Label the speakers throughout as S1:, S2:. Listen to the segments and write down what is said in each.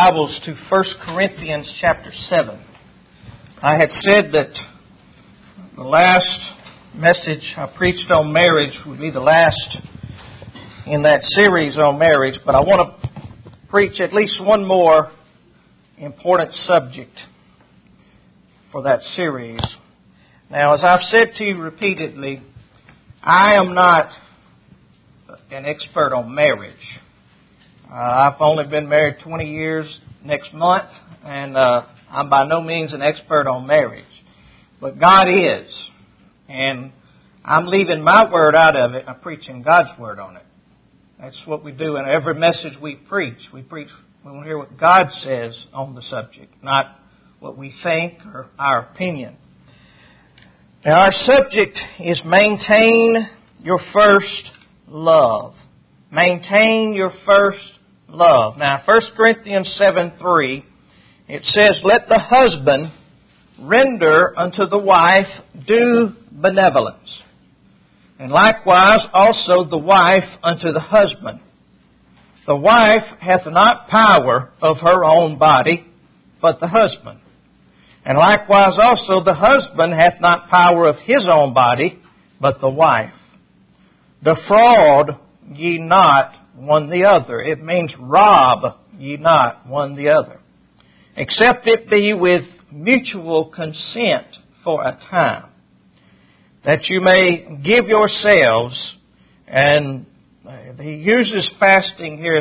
S1: Bibles to 1 Corinthians chapter 7. I had said that the last message I preached on marriage would be the last in that series on marriage, but I want to preach at least one more important subject for that series. Now, as I've said to you repeatedly, I am not an expert on marriage. I've only been married 20 years next month, and I'm by no means an expert on marriage. But God is, and I'm leaving my word out of it. I'm preaching God's word on it. That's what we do in every message we preach. We want to hear what God says on the subject, not what we think or our opinion. Now, our subject is maintain your first love. Maintain your first love. Now, 1 Corinthians 7:3, it says, "Let the husband render unto the wife due benevolence, and likewise also the wife unto the husband. The wife hath not power of her own body, but the husband. And likewise also the husband hath not power of his own body, but the wife. Defraud ye not one the other." It means rob ye not one the other. "Except it be with mutual consent for a time, that you may give yourselves," and he uses fasting here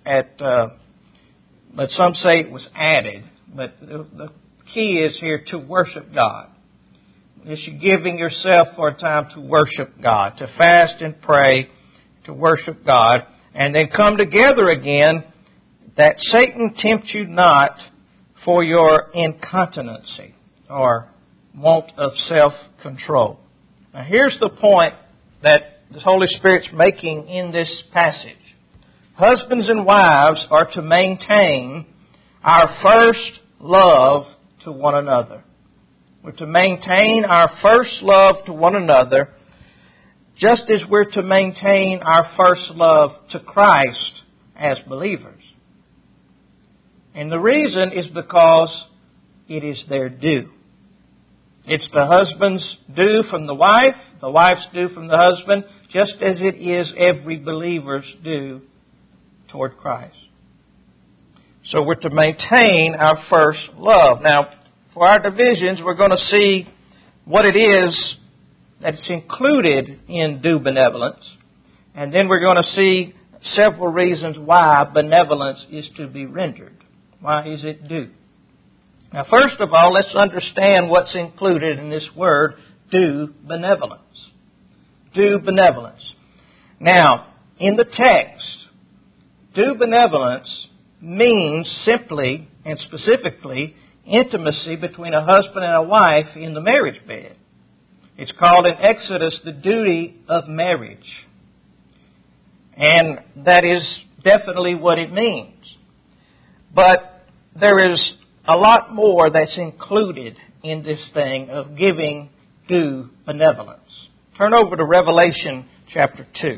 S1: but some say it was added, but the key is here to worship God. It's you giving yourself for a time to worship God, to fast and pray, to worship God, and then come together again, that Satan tempt you not for your incontinency or want of self-control. Now here's the point that the Holy Spirit's making in this passage. Husbands and wives are to maintain our first love to one another. We're to maintain our first love to one another, just as we're to maintain our first love to Christ as believers. And the reason is because it is their due. It's the husband's due from the wife's due from the husband, just as it is every believer's due toward Christ. So we're to maintain our first love. Now, for our divisions, we're going to see what it is that's included in due benevolence. And then we're going to see several reasons why benevolence is to be rendered. Why is it due? Now, first of all, let's understand what's included in this word, due benevolence. Due benevolence. Now, in the text, due benevolence means simply and specifically intimacy between a husband and a wife in the marriage bed. It's called in Exodus the duty of marriage. And that is definitely what it means. But there is a lot more that's included in this thing of giving due benevolence. Turn over to Revelation chapter 2.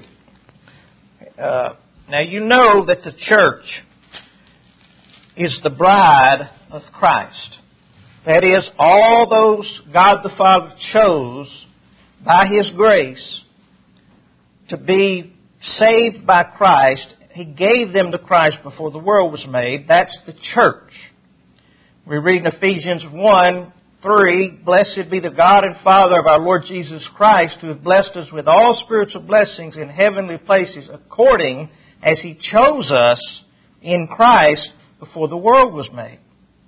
S1: Now you know that the church is the bride of Christ. That is, all those God the Father chose by His grace to be saved by Christ. He gave them to Christ before the world was made. That's the church. We read in Ephesians 1:3, "Blessed be the God and Father of our Lord Jesus Christ, who has blessed us with all spiritual blessings in heavenly places, according as He chose us in Christ before the world was made."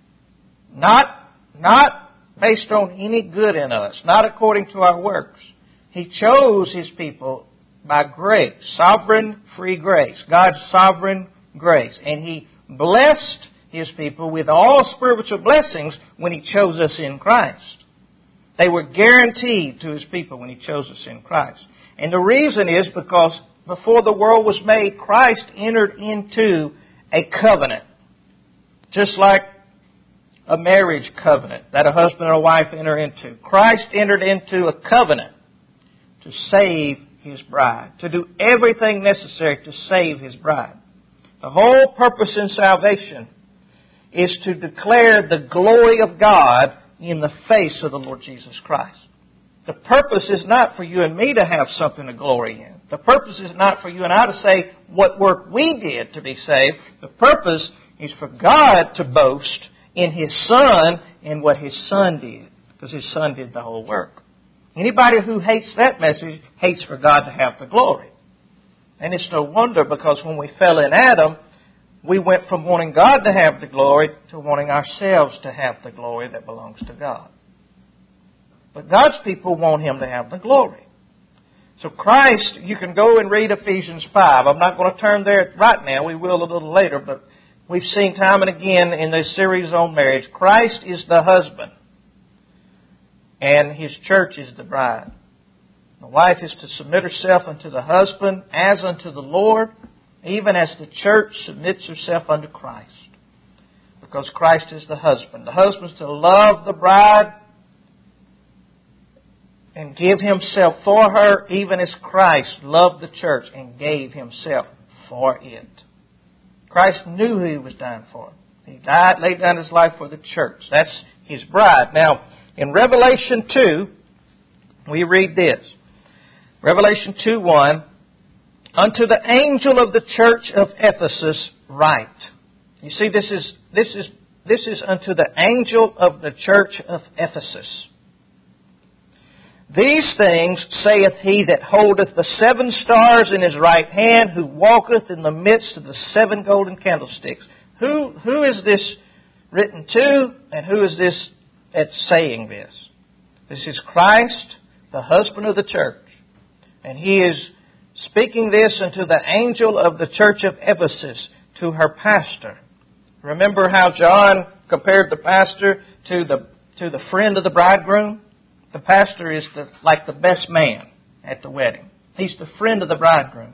S1: Not based on any good in us, not according to our works. He chose His people by grace, sovereign free grace, God's sovereign grace. And He blessed His people with all spiritual blessings when He chose us in Christ. They were guaranteed to His people when He chose us in Christ. And the reason is because before the world was made, Christ entered into a covenant. Just like a marriage covenant that a husband and a wife enter into. Christ entered into a covenant to save His bride, to do everything necessary to save His bride. The whole purpose in salvation is to declare the glory of God in the face of the Lord Jesus Christ. The purpose is not for you and me to have something to glory in. The purpose is not for you and I to say what work we did to be saved. The purpose is for God to boast in His Son and what His Son did, because His Son did the whole work. Anybody who hates that message hates for God to have the glory. And it's no wonder, because when we fell in Adam, we went from wanting God to have the glory to wanting ourselves to have the glory that belongs to God. But God's people want Him to have the glory. So Christ, you can go and read Ephesians 5. I'm not going to turn there right now. We will a little later. But we've seen time and again in this series on marriage, Christ is the husband, and His church is the bride. The wife is to submit herself unto the husband as unto the Lord, even as the church submits herself unto Christ. Because Christ is the husband. The husband is to love the bride and give himself for her, even as Christ loved the church and gave Himself for it. Christ knew who He was dying for. He died, laid down His life for the church. That's His bride. Now, in Revelation 2, we read this. Revelation 2:1, unto the angel of the church of Ephesus write. You see, this is unto the angel of the church of Ephesus. These things saith he that holdeth the 7 stars in his right hand, who walketh in the midst of the 7 golden candlesticks. Who is this written to, and who is this that's saying this? This is Christ, the husband of the church. And He is speaking this unto the angel of the church of Ephesus, to her pastor. Remember how John compared the pastor to the friend of the bridegroom? The pastor is like the best man at the wedding. He's the friend of the bridegroom.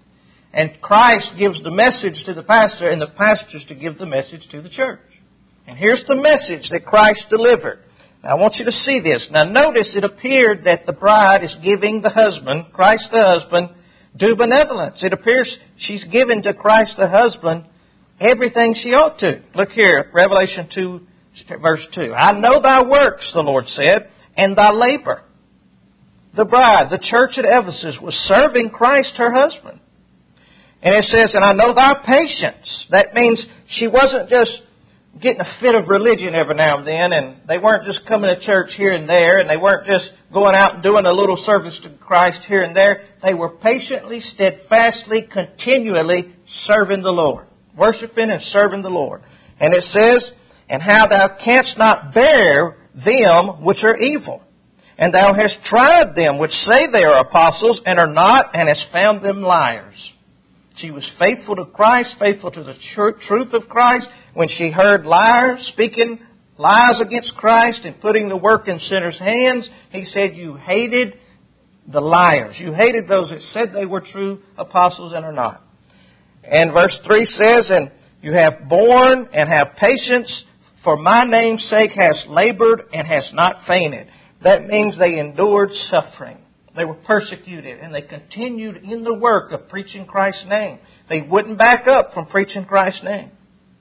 S1: And Christ gives the message to the pastor, and the pastor is to give the message to the church. And here's the message that Christ delivered. Now, I want you to see this. Now, notice it appeared that the bride is giving the husband, Christ the husband, due benevolence. It appears she's given to Christ the husband everything she ought to. Look here, Revelation 2, verse 2. I know thy works, the Lord said, and thy labor. The bride, the church at Ephesus, was serving Christ, her husband. And it says, and I know thy patience. That means she wasn't just getting a fit of religion every now and then, and they weren't just coming to church here and there, and they weren't just going out and doing a little service to Christ here and there. They were patiently, steadfastly, continually serving the Lord, worshiping and serving the Lord. And it says, and how thou canst not bear them which are evil, and thou hast tried them which say they are apostles and are not, and hast found them liars. She was faithful to Christ, faithful to the truth of Christ. When she heard liars speaking lies against Christ and putting the work in sinners' hands, He said, you hated the liars. You hated those that said they were true apostles and are not. And verse 3 says, and you have borne and have patience, for my name's sake hast labored and hast not fainted. That means they endured suffering. They were persecuted, and they continued in the work of preaching Christ's name. They wouldn't back up from preaching Christ's name.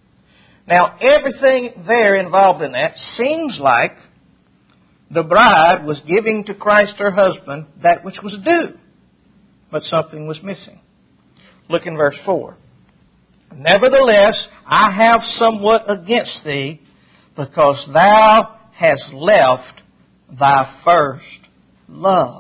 S1: Now, everything there involved in that seems like the bride was giving to Christ, her husband, that which was due. But something was missing. Look in verse 4. Nevertheless, I have somewhat against thee, because thou hast left thy first love.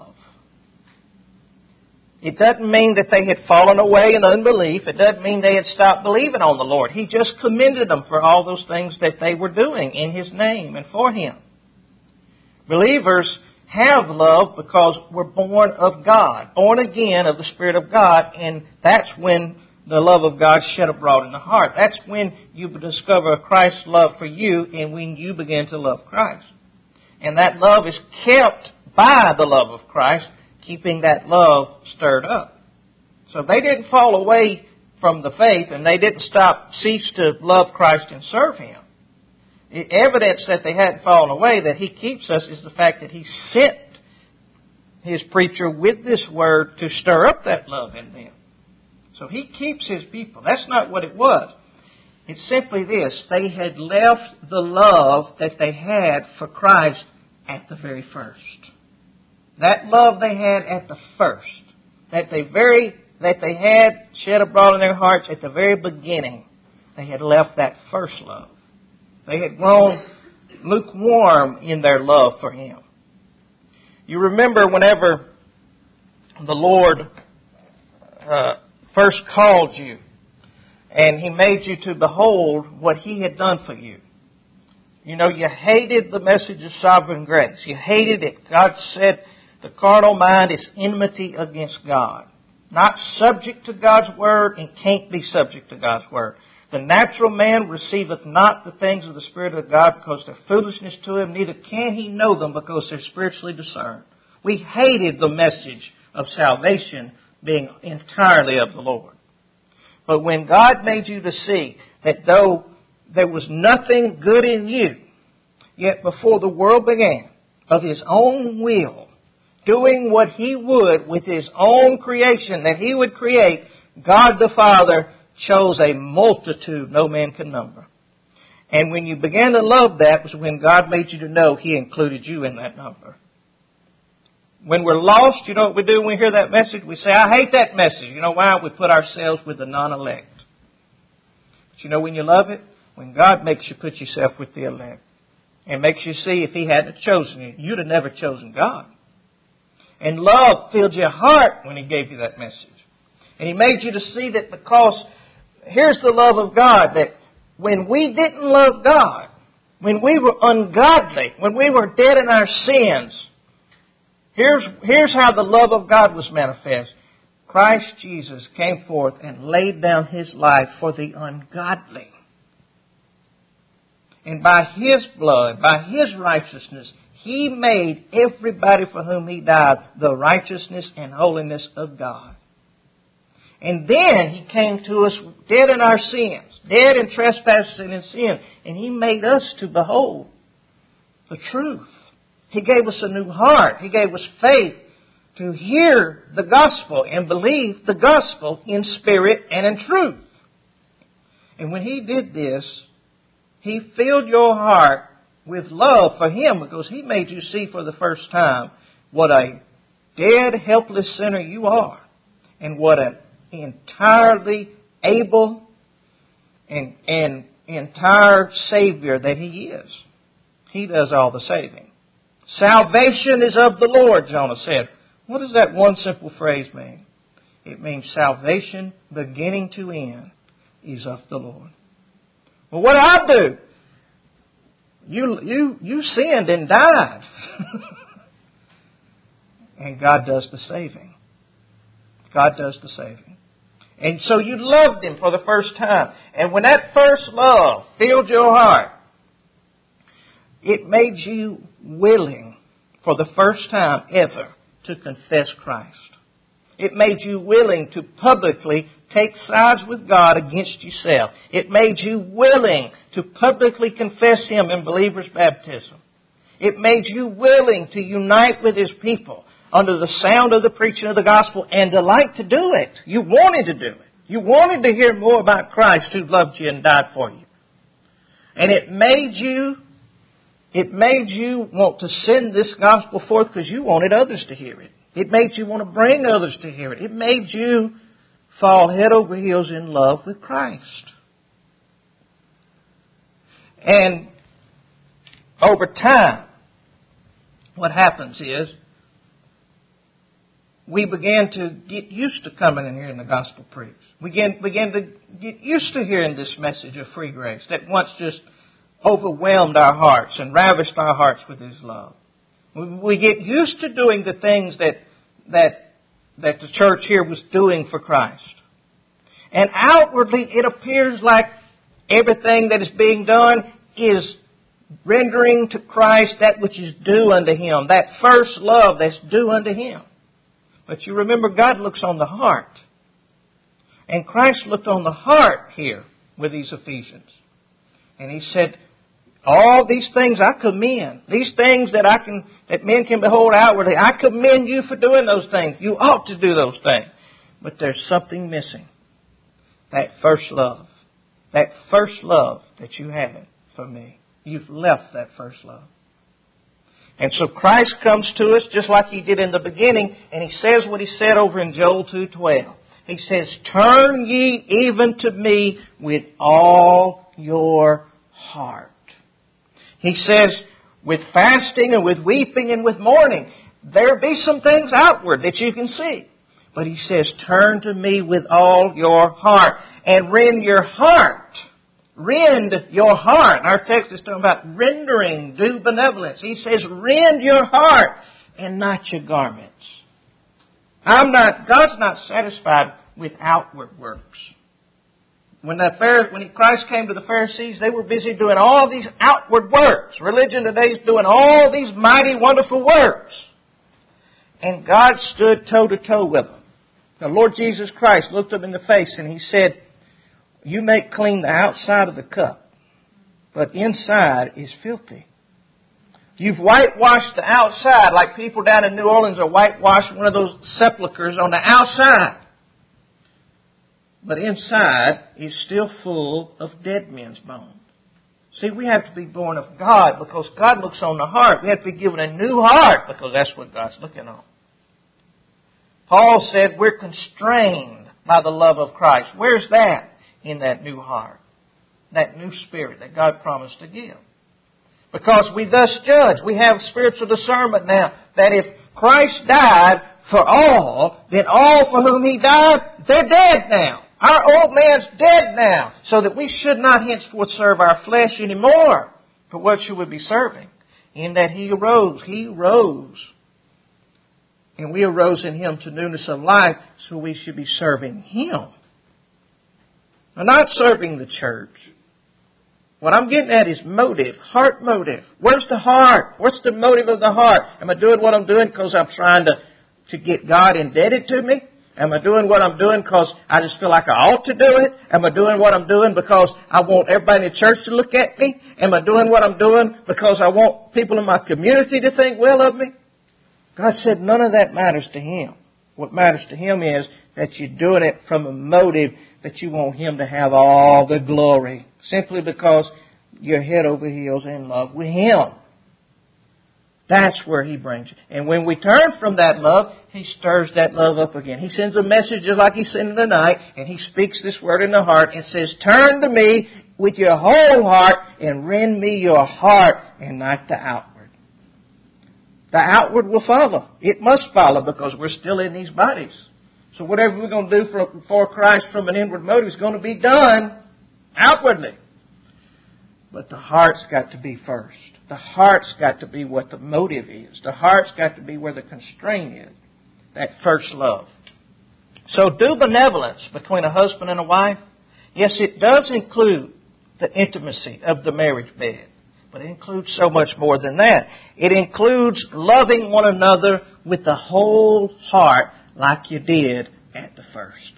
S1: It doesn't mean that they had fallen away in unbelief. It doesn't mean they had stopped believing on the Lord. He just commended them for all those things that they were doing in His name and for Him. Believers have love because we're born of God, born again of the Spirit of God, and that's when the love of God shed abroad in the heart. That's when you discover Christ's love for you and when you begin to love Christ. And that love is kept by the love of Christ, keeping that love stirred up. So they didn't fall away from the faith, and they didn't cease to love Christ and serve Him. The evidence that they hadn't fallen away, that He keeps us, is the fact that He sent His preacher with this word to stir up that love in them. So He keeps His people. That's not what it was. It's simply this. They had left the love that they had for Christ at the very first. That love they had at the first, that they had shed abroad in their hearts at the very beginning, they had left that first love. They had grown lukewarm in their love for Him. You remember whenever the Lord first called you and He made you to behold what He had done for you. You know, you hated the message of sovereign grace. You hated it. God said the carnal mind is enmity against God. Not subject to God's Word and can't be subject to God's Word. The natural man receiveth not the things of the Spirit of God because they're foolishness to him, neither can he know them because they're spiritually discerned. We hated the message of salvation being entirely of the Lord. But when God made you to see that though there was nothing good in you, yet before the world began, of His own will, doing what He would with His own creation that He would create, God the Father chose a multitude no man can number. And when you began to love that was when God made you to know He included you in that number. When we're lost, you know what we do when we hear that message? We say, I hate that message. You know why? We put ourselves with the non-elect. But you know when you love it? When God makes you put yourself with the elect. And makes you see if He hadn't chosen you, you'd have never chosen God. And love filled your heart when He gave you that message. And He made you to see that because here's the love of God, that when we didn't love God, when we were ungodly, when we were dead in our sins, here's how the love of God was manifest. Christ Jesus came forth and laid down His life for the ungodly. And by His blood, by His righteousness, He made everybody for whom He died the righteousness and holiness of God. And then He came to us dead in our sins, dead in trespasses and in sins, and He made us to behold the truth. He gave us a new heart. He gave us faith to hear the gospel and believe the gospel in spirit and in truth. And when He did this, He filled your heart with love for Him because He made you see for the first time what a dead, helpless sinner you are and what an entirely able and entire Savior that He is. He does all the saving. Salvation is of the Lord, Jonah said. What does that one simple phrase mean? It means salvation, beginning to end, is of the Lord. Well, what did I do? You sinned and died. And God does the saving. God does the saving. And so you loved Him for the first time. And when that first love filled your heart, it made you willing for the first time ever to confess Christ. It made you willing to publicly take sides with God against yourself. It made you willing to publicly confess Him in believer's baptism. It made you willing to unite with His people under the sound of the preaching of the gospel and delight to do it. You wanted to do it. You wanted to hear more about Christ who loved you and died for you. And it made you want to send this gospel forth because you wanted others to hear it. It made you want to bring others to hear it. It made you fall head over heels in love with Christ. And over time, what happens is we began to get used to coming and hearing the gospel preached. We began to get used to hearing this message of free grace that once just overwhelmed our hearts and ravished our hearts with His love. We get used to doing the things that the church here was doing for Christ. And outwardly it appears like everything that is being done is rendering to Christ that which is due unto Him, that first love that's due unto Him. But you remember God looks on the heart. And Christ looked on the heart here with these Ephesians. And He said, all these things I commend. These things that men can behold outwardly. I commend you for doing those things. You ought to do those things. But there's something missing. That first love. that first love that you had for me. You've left that first love. And so Christ comes to us just like He did in the beginning, and He says what He said over in Joel 2:12. He says, "Turn ye even to me with all your heart." He says, with fasting and with weeping and with mourning, there be some things outward that you can see. But He says, turn to me with all your heart and rend your heart. Rend your heart. Our text is talking about rendering, do benevolence. He says, rend your heart and not your garments. God's not satisfied with outward works. When Christ came to the Pharisees, they were busy doing all these outward works. Religion today is doing all these mighty, wonderful works. And God stood toe to toe with them. The Lord Jesus Christ looked them in the face and He said, "You make clean the outside of the cup, but inside is filthy. You've whitewashed the outside like people down in New Orleans are whitewashing one of those sepulchres on the outside. But inside is still full of dead men's bones." See, we have to be born of God because God looks on the heart. We have to be given a new heart because that's what God's looking on. Paul said we're constrained by the love of Christ. Where's that? In that new heart. That new spirit that God promised to give. Because we thus judge. We have spiritual discernment now that if Christ died for all, then all for whom He died, they're dead now. Our old man's dead now. So that we should not henceforth serve our flesh anymore. But what should we be serving? In that He arose. He rose. And we arose in Him to newness of life, so we should be serving Him. We're not serving the church. What I'm getting at is motive, heart motive. Where's the heart? What's the motive of the heart? Am I doing what I'm doing because I'm trying to get God indebted to me? Am I doing what I'm doing because I just feel like I ought to do it? Am I doing what I'm doing because I want everybody in the church to look at me? Am I doing what I'm doing because I want people in my community to think well of me? God said none of that matters to Him. What matters to Him is that you're doing it from a motive that you want Him to have all the glory. Simply because you're head over heels in love with Him. That's where He brings it. And when we turn from that love, He stirs that love up again. He sends a message just like He sent in the night, and He speaks this word in the heart and says, "Turn to me with your whole heart and rend me your heart and not the outward." The outward will follow. It must follow because we're still in these bodies. So whatever we're going to do for Christ from an inward motive is going to be done outwardly. But the heart's got to be first. The heart's got to be what the motive is. The heart's got to be where the constraint is. That first love. So do benevolence between a husband and a wife. Yes, it does include the intimacy of the marriage bed. But it includes so much more than that. It includes loving one another with the whole heart like you did at the first.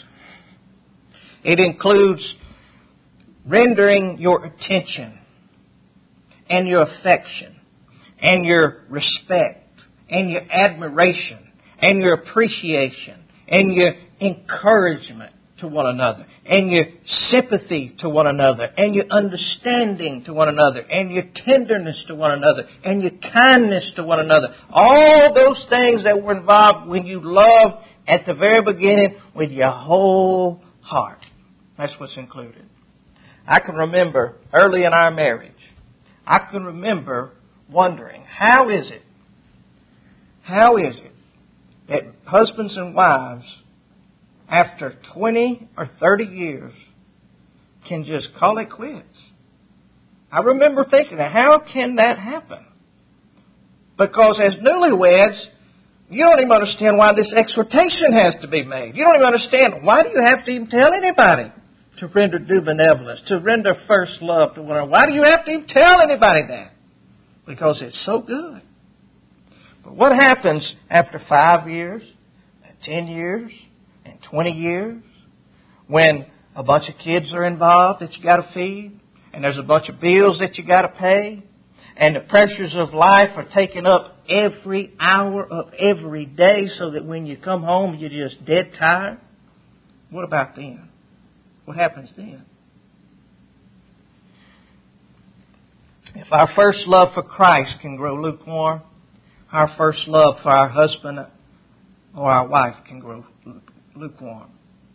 S1: It includes rendering your attention and your affection and your respect and your admiration and your appreciation and your encouragement to one another and your sympathy to one another and your understanding to one another and your tenderness to one another and your kindness to one another. All those things that were involved when you love at the very beginning with your whole heart. That's what's included. I can remember early in our marriage, I can remember wondering, how is it that husbands and wives after 20 or 30 years can just call it quits? I remember thinking, how can that happen? Because as newlyweds, you don't even understand why this exhortation has to be made. You don't even understand, why do you have to even tell anybody to render due benevolence, to render first love to one another? Why do you have to even tell anybody that? Because it's so good. But what happens after 5 years, 10 years, and 20 years, when a bunch of kids are involved that you got to feed, and there's a bunch of bills that you got to pay, and the pressures of life are taking up every hour of every day, so that when you come home you're just dead tired? What about then? What happens then? If our first love for Christ can grow lukewarm, our first love for our husband or our wife can grow lukewarm.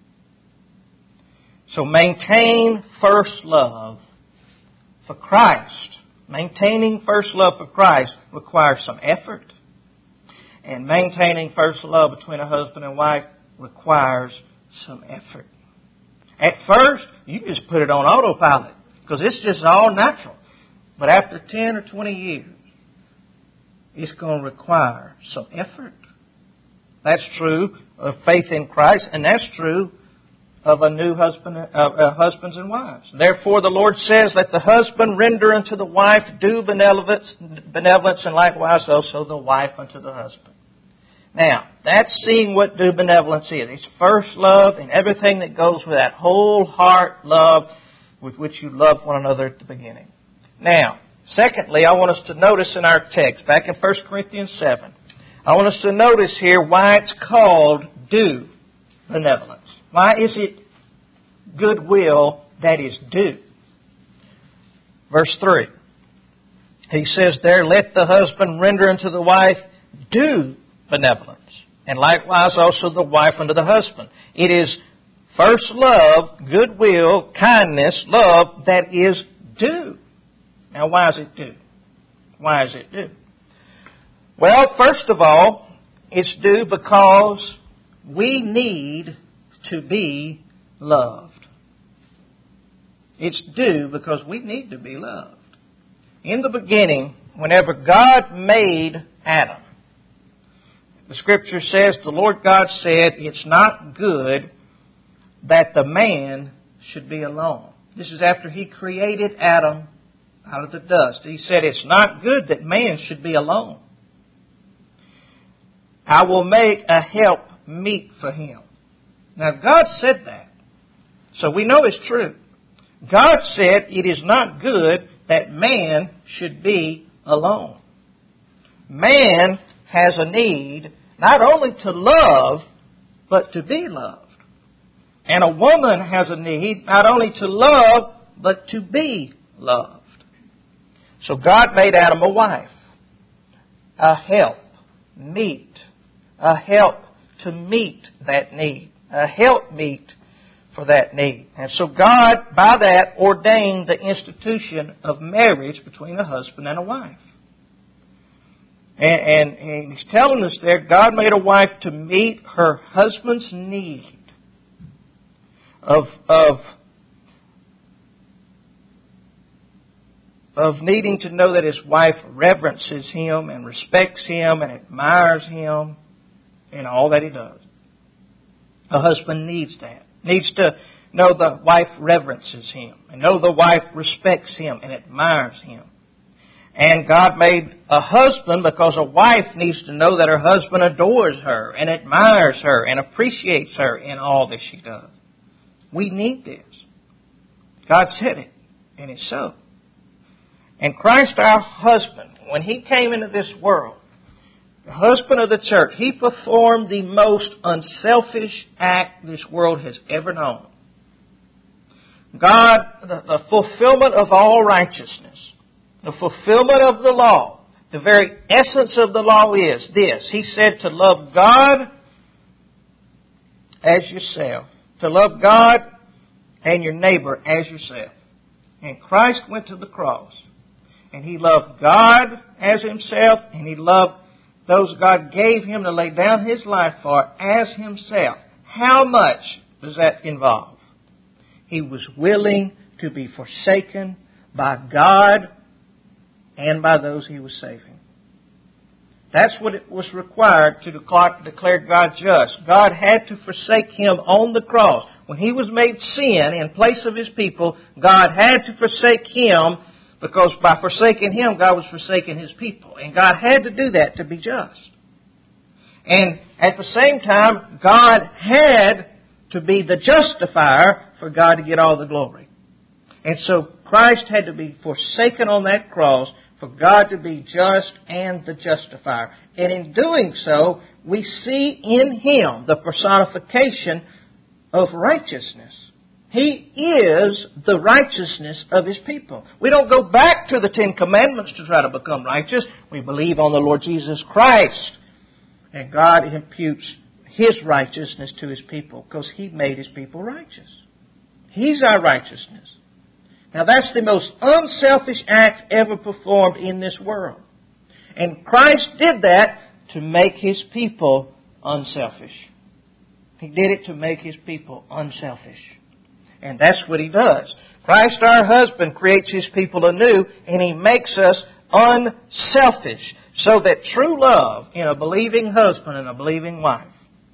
S1: So maintain first love for Christ. Maintaining first love for Christ requires some effort. And maintaining first love between a husband and wife requires some effort. At first, you just put it on autopilot because it's just all natural. But after 10 or 20 years, it's going to require some effort. That's true of faith in Christ, and that's true of a new husbands and wives. Therefore, the Lord says, let the husband render unto the wife due benevolence, and likewise also the wife unto the husband. Now, that's seeing what due benevolence is. It's first love and everything that goes with that whole heart love with which you love one another at the beginning. Now, secondly, I want us to notice in our text, back in 1 Corinthians 7, I want us to notice here why it's called due benevolence. Why is it goodwill that is due? Verse 3. He says there, let the husband render unto the wife due benevolence, and likewise also the wife unto the husband. It is first love, goodwill, kindness, love that is due. Now, why is it due? Why is it due? Well, first of all, it's due because we need to be loved. It's due because we need to be loved. In the beginning, whenever God made Adam, the Scripture says, the Lord God said, it's not good that the man should be alone. This is after He created Adam out of the dust. He said, it's not good that man should be alone. I will make a help meet for him. Now, God said that. So we know it's true. God said it is not good that man should be alone. Man has a need not only to love, but to be loved. And a woman has a need not only to love, but to be loved. So God made Adam a wife, a help, meet, a help to meet that need, a helpmeet for that need. And so God, by that, ordained the institution of marriage between a husband and a wife. And He's telling us there, God made a wife to meet her husband's need of needing to know that his wife reverences him and respects him and admires him in all that he does. A husband needs that. Needs to know the wife reverences him and know the wife respects him and admires him. And God made a husband because a wife needs to know that her husband adores her and admires her and appreciates her in all that she does. We need this. God said it, and it's so. And Christ our husband, when He came into this world, the husband of the church, He performed the most unselfish act this world has ever known. God, the fulfillment of all righteousness, the fulfillment of the law, the very essence of the law is this. He said to love God as yourself. To love God and your neighbor as yourself. And Christ went to the cross. And He loved God as Himself. And He loved those God gave Him to lay down His life for as Himself. How much does that involve? He was willing to be forsaken by God and by those He was saving. That's what it was required to declare God just. God had to forsake Him on the cross. When He was made sin in place of His people, God had to forsake Him because by forsaking Him, God was forsaking His people. And God had to do that to be just. And at the same time, God had to be the justifier for God to get all the glory. And so Christ had to be forsaken on that cross for God to be just and the justifier. And in doing so, we see in Him the personification of righteousness. He is the righteousness of His people. We don't go back to the Ten Commandments to try to become righteous. We believe on the Lord Jesus Christ. And God imputes His righteousness to His people because He made His people righteous. He's our righteousness. Now that's the most unselfish act ever performed in this world. And Christ did that to make His people unselfish. He did it to make His people unselfish. And that's what He does. Christ, our husband, creates His people anew, and He makes us unselfish. So that true love in a believing husband and a believing wife,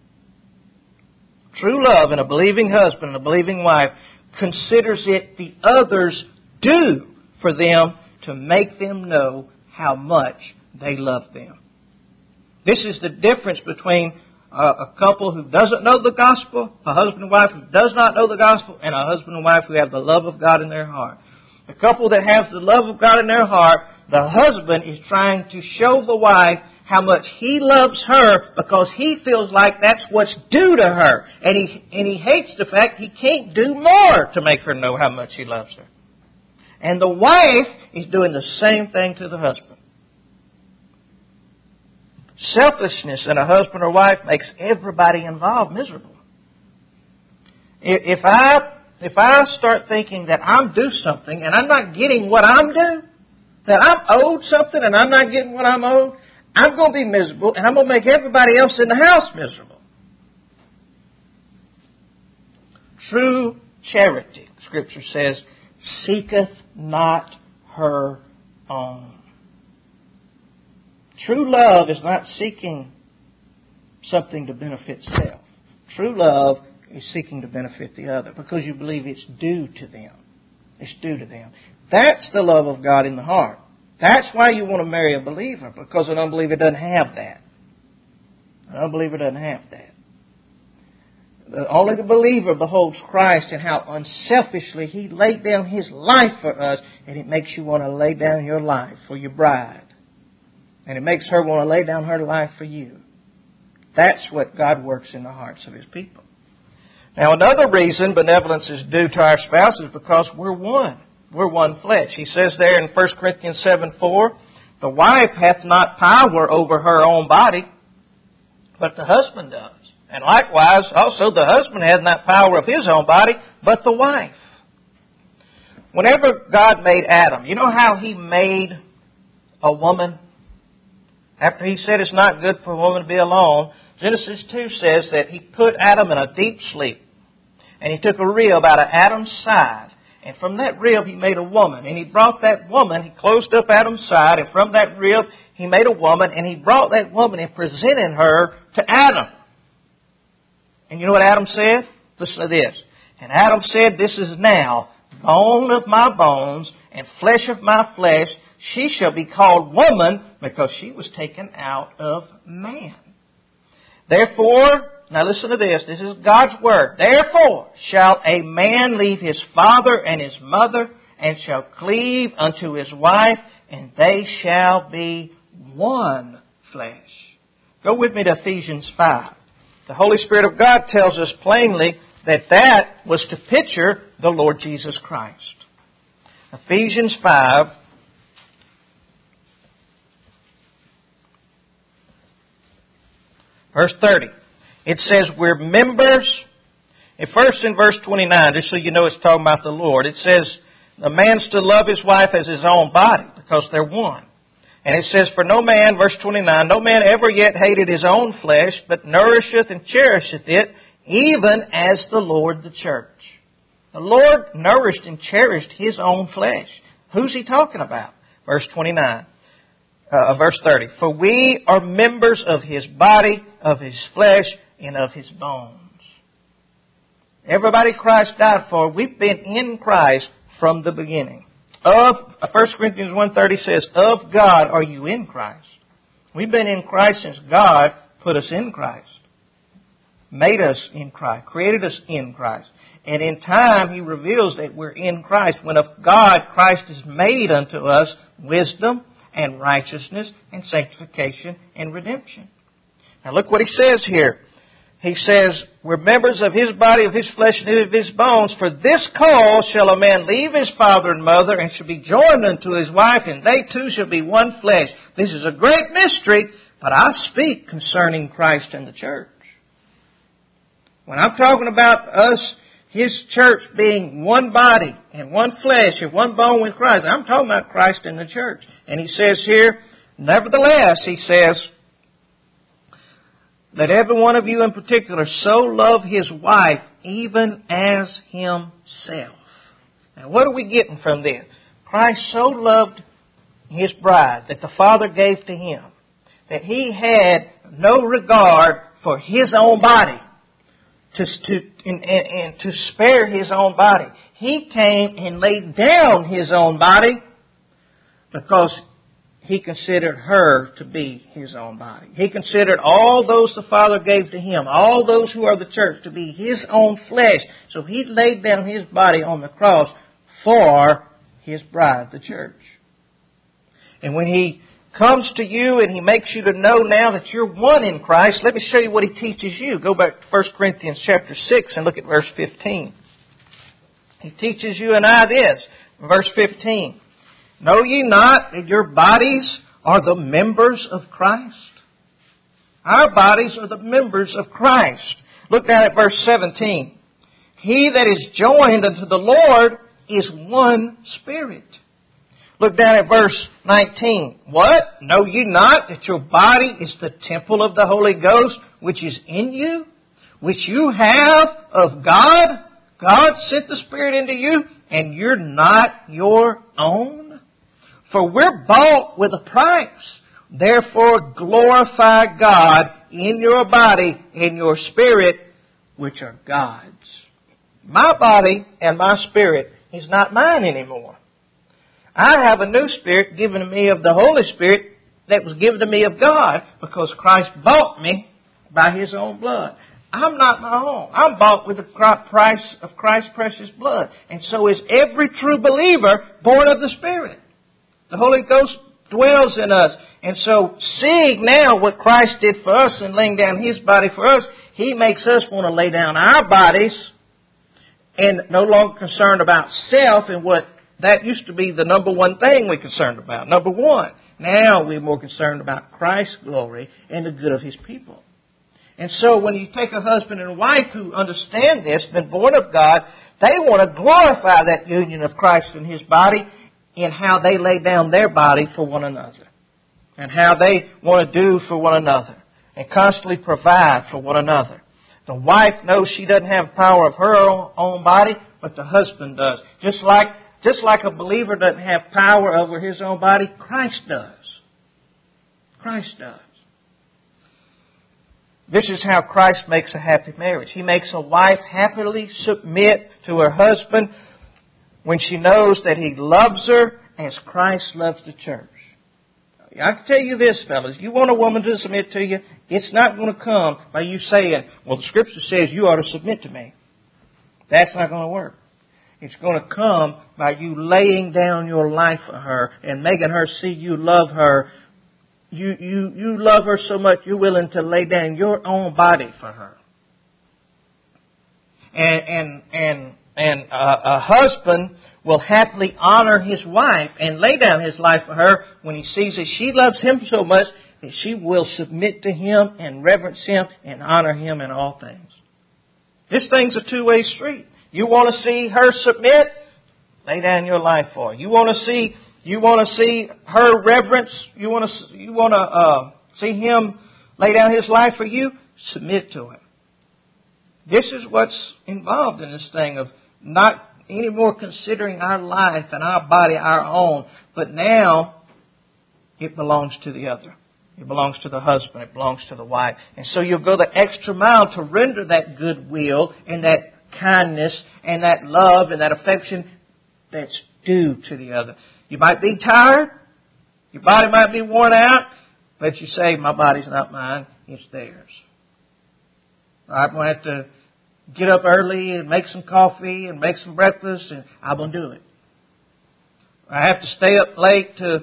S1: true love in a believing husband and a believing wife considers it the other's due for them to make them know how much they love them. This is the difference between a couple who doesn't know the gospel, a husband and wife who does not know the gospel, and a husband and wife who have the love of God in their heart. The couple that has the love of God in their heart, the husband is trying to show the wife how much he loves her because he feels like that's what's due to her. And he hates the fact he can't do more to make her know how much he loves her. And the wife is doing the same thing to the husband. Selfishness in a husband or wife makes everybody involved miserable. If I start thinking that I'm due something and I'm not getting what I'm due, that I'm owed something and I'm not getting what I'm owed, I'm going to be miserable and I'm going to make everybody else in the house miserable. True charity, Scripture says, seeketh not her own. True love is not seeking something to benefit self. True love is seeking to benefit the other because you believe it's due to them. It's due to them. That's the love of God in the heart. That's why you want to marry a believer, because an unbeliever doesn't have that. An unbeliever doesn't have that. Only the believer beholds Christ and how unselfishly He laid down His life for us, and it makes you want to lay down your life for your bride. And it makes her want to lay down her life for you. That's what God works in the hearts of His people. Now, another reason benevolence is due to our spouse is because we're one. We're one flesh. He says there in 1 Corinthians 7:4, the wife hath not power over her own body, but the husband does. And likewise, also the husband has not power of his own body, but the wife. Whenever God made Adam, you know how He made a woman? After He said it's not good for a woman to be alone, Genesis 2 says that He put Adam in a deep sleep. And He took a rib out of Adam's side. And from that rib He made a woman. And He brought that woman, He closed up Adam's side. And from that rib He made a woman. And He brought that woman and presented her to Adam. And you know what Adam said? Listen to this. And Adam said, this is now bone of my bones and flesh of my flesh. She shall be called woman because she was taken out of man. Therefore, now listen to this. This is God's word. Therefore shall a man leave his father and his mother and shall cleave unto his wife, and they shall be one flesh. Go with me to Ephesians 5. The Holy Spirit of God tells us plainly that was to picture the Lord Jesus Christ. Ephesians 5. Verse 30, it says we're members. First in verse 29, just so you know it's talking about the Lord, it says a man's to love his wife as his own body because they're one. And it says, for no man, verse 29, no man ever yet hated his own flesh, but nourisheth and cherisheth it, even as the Lord the church. The Lord nourished and cherished His own flesh. Who's He talking about? Verse 29. Verse 30, for we are members of His body, of His flesh, and of His bones. Everybody Christ died for, we've been in Christ from the beginning. 1 Corinthians 1:30 says, of God are you in Christ. We've been in Christ since God put us in Christ. Made us in Christ. Created us in Christ. And in time He reveals that we're in Christ. When of God, Christ is made unto us wisdom and righteousness and sanctification and redemption. Now look what He says here. he says, we're members of His body, of His flesh, and of His bones. For this cause shall a man leave his father and mother, and shall be joined unto his wife, and they two shall be one flesh. This is a great mystery, but I speak concerning Christ and the church. When I'm talking about us, His church being one body and one flesh and one bone with Christ, I'm talking about Christ and the church. And he says here, nevertheless, he says, let every one of you in particular so love his wife even as himself. Now what are we getting from this? Christ so loved His bride that the Father gave to Him that He had no regard for His own body to spare His own body. He came and laid down His own body because He considered her to be His own body. He considered all those the Father gave to Him, all those who are the church, to be His own flesh. So He laid down His body on the cross for His bride, the church. And when He comes to you and He makes you to know now that you're one in Christ, let me show you what He teaches you. Go back to 1 Corinthians chapter 6 and look at verse 15. He teaches you and I this. Verse 15. Know ye not that your bodies are the members of Christ? Our bodies are the members of Christ. Look down at verse 17. He that is joined unto the Lord is one spirit. Look down at verse 19. What? Know ye not that your body is the temple of the Holy Ghost, which is in you, which you have of God? God sent the Spirit into you, and you're not your own. For we're bought with a price. Therefore glorify God in your body and your spirit, which are God's. My body and my spirit is not mine anymore. I have a new spirit given to me of the Holy Spirit that was given to me of God because Christ bought me by His own blood. I'm not my own. I'm bought with the price of Christ's precious blood. And so is every true believer born of the Spirit. The Holy Ghost dwells in us. And so, seeing now what Christ did for us in laying down His body for us, He makes us want to lay down our bodies and no longer concerned about self and what that used to be the number one thing we're concerned about. Number one. Now we're more concerned about Christ's glory and the good of His people. And so when you take a husband and a wife who understand this, been born of God, they want to glorify that union of Christ and His body in how they lay down their body for one another. And how they want to do for one another. And constantly provide for one another. The wife knows she doesn't have power of her own body, but the husband does. Just like a believer doesn't have power over his own body, Christ does. Christ does. This is how Christ makes a happy marriage. He makes a wife happily submit to her husband when she knows that he loves her as Christ loves the church. I can tell you this, fellas. You want a woman to submit to you, it's not going to come by you saying, well, the Scripture says you ought to submit to me. That's not going to work. It's going to come by you laying down your life for her and making her see you love her. You love her so much you're willing to lay down your own body for her. And a husband will happily honor his wife and lay down his life for her when he sees that she loves him so much that she will submit to him and reverence him and honor him in all things. This thing's a two-way street. You want to see her submit? Lay down your life for her. You want to see her reverence? You want to see him lay down his life for you? Submit to him. This is what's involved in this thing of not anymore considering our life and our body our own, but now it belongs to the other. It belongs to the husband. It belongs to the wife. And so you'll go the extra mile to render that goodwill and that kindness and that love and that affection that's due to the other. You might be tired. Your body might be worn out. But you say, my body's not mine. It's theirs. I'm going to have to get up early and make some coffee and make some breakfast, and I'm going to do it. I have to stay up late to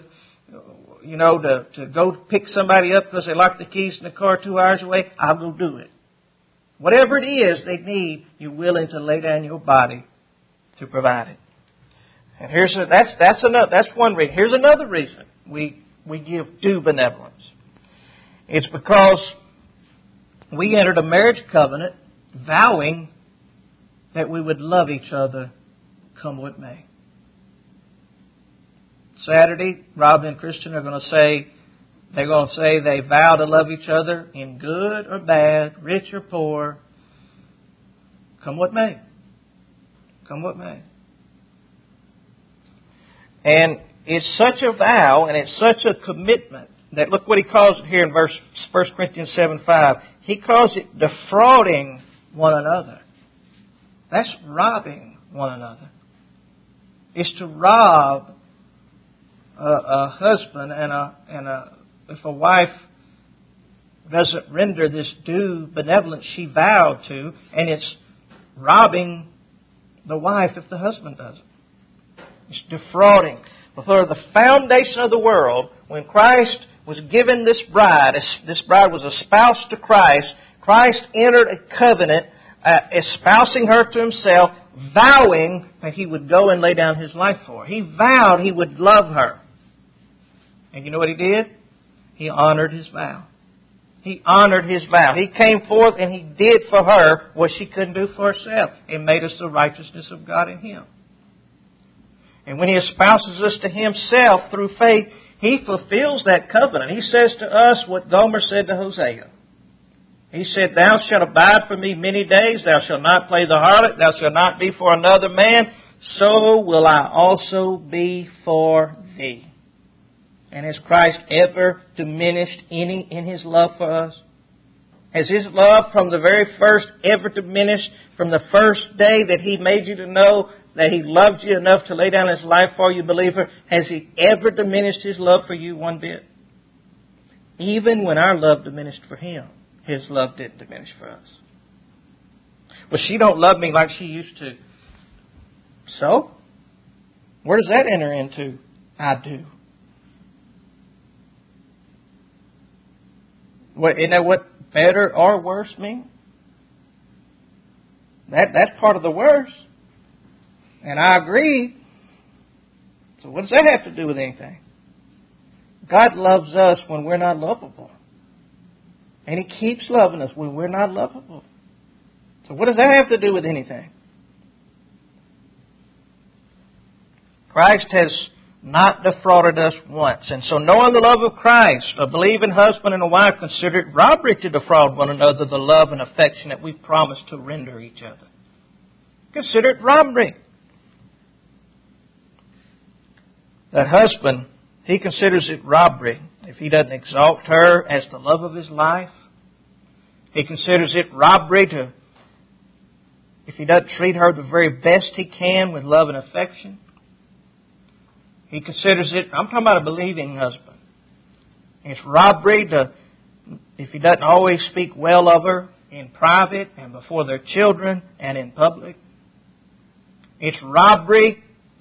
S1: go pick somebody up because they locked the keys in the car 2 hours away. I'll go do it. Whatever it is they need, you're willing to lay down your body to provide it. And that's one reason. Here's another reason we give due benevolence. It's because we entered a marriage covenant vowing that we would love each other come what may. Saturday, Robin and Christian are going to say they vow to love each other in good or bad, rich or poor, come what may. Come what may. And it's such a vow and it's such a commitment that look what he calls it here in 1 Corinthians 7:5. He calls it defrauding one another. That's robbing one another. It's to rob a husband if a wife doesn't render this due benevolence she vowed to, and it's robbing the wife if the husband doesn't. It's defrauding. Before the foundation of the world, when Christ was given this bride was espoused to Christ, Christ entered a covenant, espousing her to himself, vowing that he would go and lay down his life for her. He vowed he would love her. And you know what he did? He honored his vow. He honored his vow. He came forth and he did for her what she couldn't do for herself. It made us the righteousness of God in him. And when he espouses us to himself through faith, he fulfills that covenant. He says to us what Gomer said to Hosea. He said, "Thou shalt abide for me many days. Thou shalt not play the harlot. Thou shalt not be for another man. So will I also be for thee." And has Christ ever diminished any in his love for us? Has his love from the very first ever diminished from the first day that he made you to know that he loved you enough to lay down his life for you, believer? Has he ever diminished his love for you one bit? Even when our love diminished for him, his love didn't diminish for us. Well, she don't love me like she used to. So, where does that enter into I do? Isn't that what better or worse mean? That's part of the worse. And I agree. So what does that have to do with anything? God loves us when we're not lovable. And he keeps loving us when we're not lovable. So what does that have to do with anything? Christ has not defrauded us once. And so knowing the love of Christ, a believing husband and a wife consider it robbery to defraud one another the love and affection that we promised to render each other. Consider it robbery. That husband, he considers it robbery if he doesn't exalt her as the love of his life. He considers it robbery if he doesn't treat her the very best he can with love and affection. He considers it, I'm talking about a believing husband. It's robbery if he doesn't always speak well of her in private and before their children and in public. It's robbery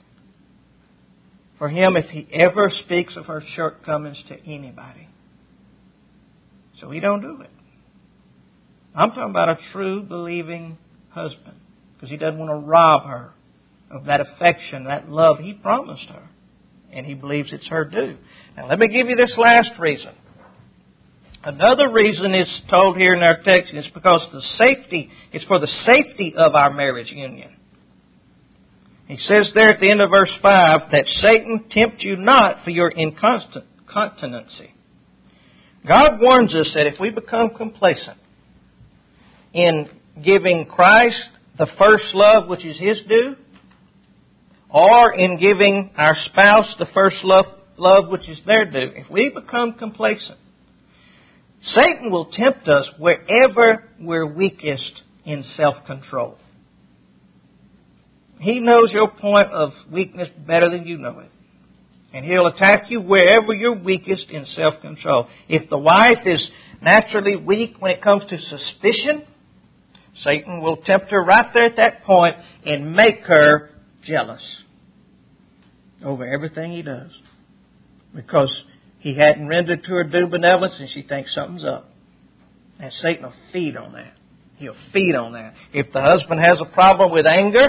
S1: for him if he ever speaks of her shortcomings to anybody. So he don't do it. I'm talking about a true believing husband, because he doesn't want to rob her of that affection, that love he promised her. And he believes it's her due. Now let me give you this last reason. Another reason is told here in our text, and it's because it's for the safety of our marriage union. He says there at the end of verse 5 that Satan tempt you not for your incontinency. God warns us that if we become complacent in giving Christ the first love which is his due, or in giving our spouse the first love which is their due, if we become complacent, Satan will tempt us wherever we're weakest in self-control. He knows your point of weakness better than you know it. And he'll attack you wherever you're weakest in self-control. If the wife is naturally weak when it comes to suspicion, Satan will tempt her right there at that point and make her jealous over everything he does. Because he hadn't rendered to her due benevolence and she thinks something's up. And Satan will feed on that. He'll feed on that. If the husband has a problem with anger,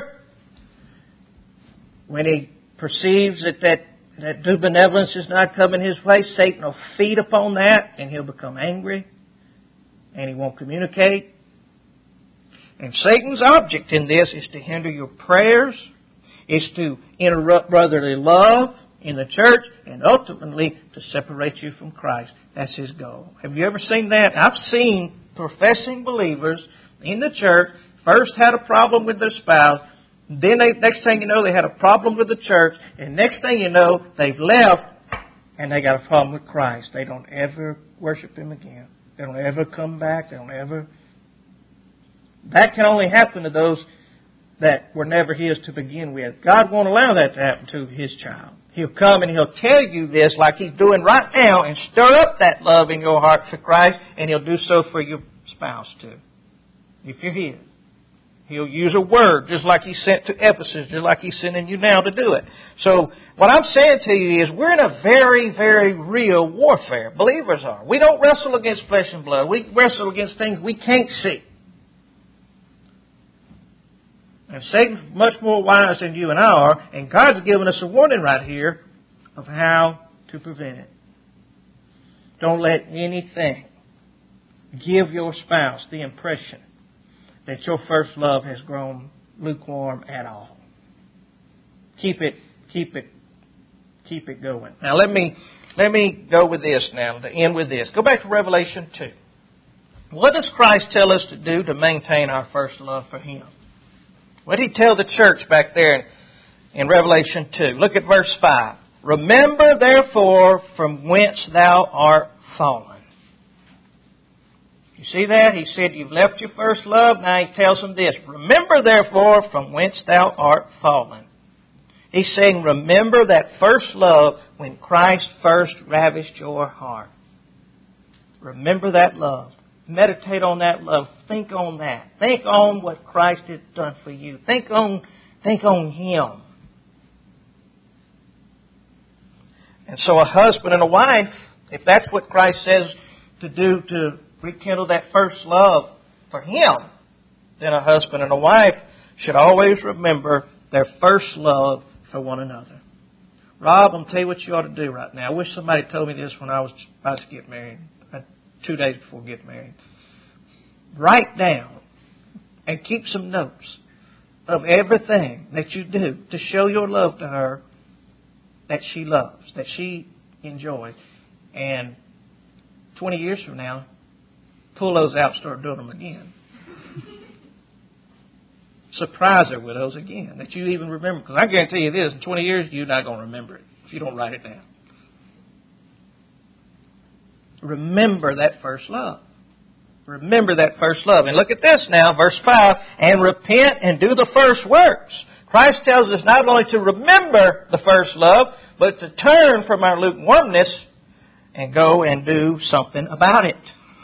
S1: when he perceives that due benevolence is not coming his way, Satan will feed upon that and he'll become angry and he won't communicate. And Satan's object in this is to hinder your prayers, is to interrupt brotherly love in the church, and ultimately to separate you from Christ. That's his goal. Have you ever seen that? I've seen professing believers in the church first had a problem with their spouse, then next thing you know they had a problem with the church, and next thing you know they've left and they got a problem with Christ. They don't ever worship Him again. They don't ever come back. They don't ever... That can only happen to those that were never His to begin with. God won't allow that to happen to His child. He'll come and He'll tell you this like He's doing right now and stir up that love in your heart for Christ, and He'll do so for your spouse too. If you're His. He'll use a word just like He sent to Ephesus, just like He's sending you now to do it. So what I'm saying to you is we're in a very, very real warfare. Believers are. We don't wrestle against flesh and blood. We wrestle against things we can't see. And Satan's much more wise than you and I are, and God's given us a warning right here of how to prevent it. Don't let anything give your spouse the impression that your first love has grown lukewarm at all. Keep it going. Now let me go with this now, to end with this. Go back to Revelation 2. What does Christ tell us to do to maintain our first love for Him? What did He tell the church back there in Revelation 2? Look at verse 5. Remember therefore from whence thou art fallen. You see that? He said you've left your first love. Now He tells them this. Remember therefore from whence thou art fallen. He's saying remember that first love when Christ first ravished your heart. Remember that love. Meditate on that love. Think on that. Think on what Christ has done for you. Think on Him. And so a husband and a wife, if that's what Christ says to do to rekindle that first love for Him, then a husband and a wife should always remember their first love for one another. Rob, I'm tell you what you ought to do right now. I wish somebody told me this when I was about to get married. 2 days before getting married. Write down and keep some notes of everything that you do to show your love to her that she loves, that she enjoys. And 20 years from now, pull those out and start doing them again. Surprise her with those again, that you even remember. Because I guarantee you this, in 20 years, you're not going to remember it if you don't write it down. Remember that first love. Remember that first love. And look at this now, verse 5. And repent and do the first works. Christ tells us not only to remember the first love, but to turn from our lukewarmness and go and do something about it.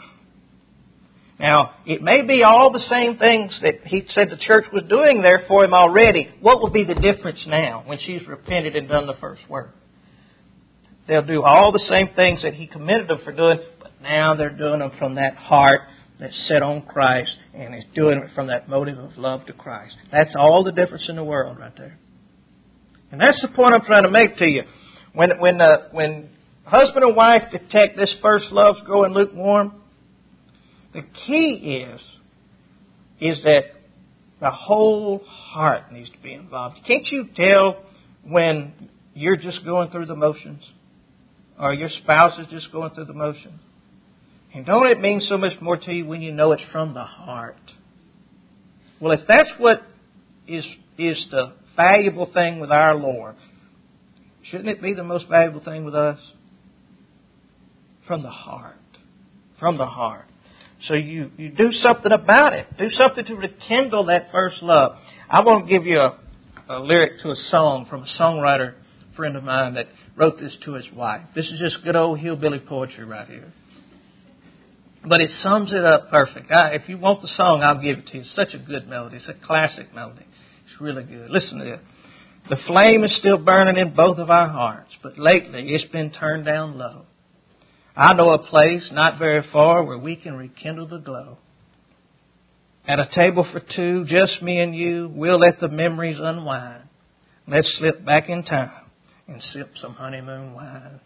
S1: Now, it may be all the same things that He said the church was doing there for Him already. What will be the difference now when she's repented and done the first work? They'll do all the same things that He commended them for doing, but now they're doing them from that heart that's set on Christ and is doing it from that motive of love to Christ. That's all the difference in the world right there. And that's the point I'm trying to make to you. When husband and wife detect this first love's growing lukewarm, the key is that the whole heart needs to be involved. Can't you tell when you're just going through the motions? Or your spouse is just going through the motions? And don't it mean so much more to you when you know it's from the heart? Well, if that's what is the valuable thing with our Lord, shouldn't it be the most valuable thing with us? From the heart. From the heart. So you do something about it. Do something to rekindle that first love. I want to give you a lyric to a song from a songwriter friend of mine that wrote this to his wife. This is just good old hillbilly poetry right here. But it sums it up perfect. If you want the song, I'll give it to you. It's such a good melody. It's a classic melody. It's really good. Listen to it. The flame is still burning in both of our hearts, but lately it's been turned down low. I know a place not very far where we can rekindle the glow. at a table for two, just me and you, we'll let the memories unwind. Let's slip back in time and sip some honeymoon wine.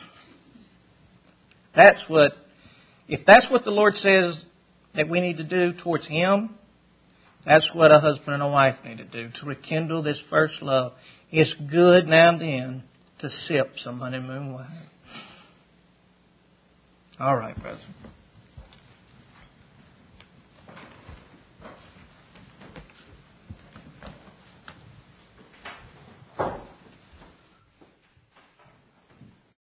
S1: If that's what the Lord says that we need to do towards Him, that's what a husband and a wife need to do, to rekindle this first love. It's good now and then to sip some honeymoon wine. All right, brother.